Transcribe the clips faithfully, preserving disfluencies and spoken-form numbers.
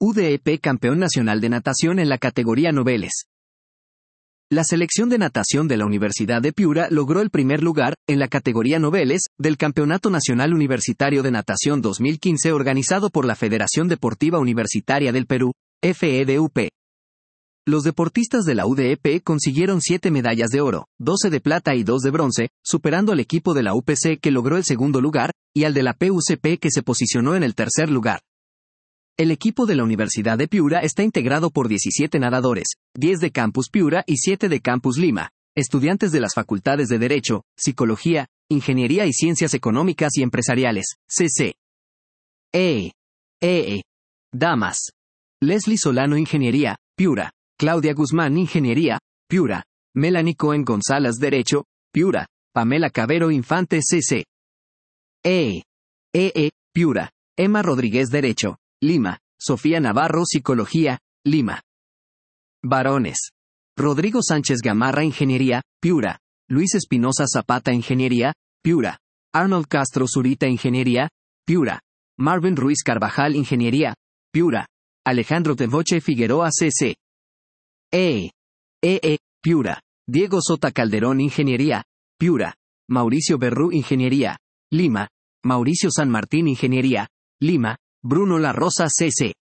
U D E P campeón nacional de natación en la categoría noveles. La selección de natación de la Universidad de Piura logró el primer lugar, en la categoría noveles, del Campeonato Nacional Universitario de Natación dos mil quince organizado por la Federación Deportiva Universitaria del Perú, F E D U P. Los deportistas de la U D E P consiguieron siete medallas de oro, doce de plata y dos de bronce, superando al equipo de la U P C que logró el segundo lugar, y al de la P U C P que se posicionó en el tercer lugar. El equipo de la Universidad de Piura está integrado por diecisiete nadadores, diez de Campus Piura y siete de Campus Lima, estudiantes de las facultades de Derecho, Psicología, Ingeniería y Ciencias Económicas y Empresariales, C C. E. E. Damas. Leslie Solano Ingeniería, Piura. Claudia Guzmán Ingeniería, Piura. Melanie Cohen González Derecho, Piura. Pamela Cabero Infante C C. E. E. Piura. Emma Rodríguez Derecho, Lima. Sofía Navarro Psicología, Lima. Varones. Rodrigo Sánchez Gamarra Ingeniería, Piura. Luis Espinosa Zapata Ingeniería, Piura. Arnold Castro Zurita Ingeniería, Piura. Marvin Ruiz Carvajal Ingeniería, Piura. Alejandro Tevoche Figueroa C C. E. E. Piura. Diego Sota Calderón Ingeniería, Piura. Mauricio Berrú Ingeniería, Lima. Mauricio San Martín Ingeniería, Lima. Bruno La Rosa C C.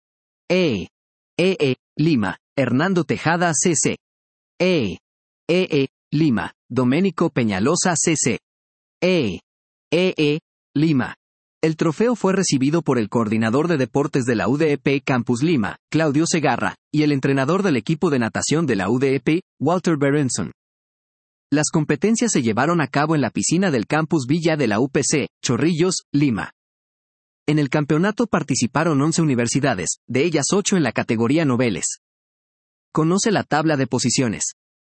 E. E. Lima. Hernando Tejada C C. E. E. Lima. Doménico Peñalosa C C. E. E. Lima. El trofeo fue recibido por el coordinador de deportes de la U D E P Campus Lima, Claudio Segarra, y el entrenador del equipo de natación de la U D E P, Walter Berenson. Las competencias se llevaron a cabo en la piscina del Campus Villa de la U P C, Chorrillos, Lima. En el campeonato participaron once universidades, de ellas ocho en la categoría noveles. Conoce la tabla de posiciones.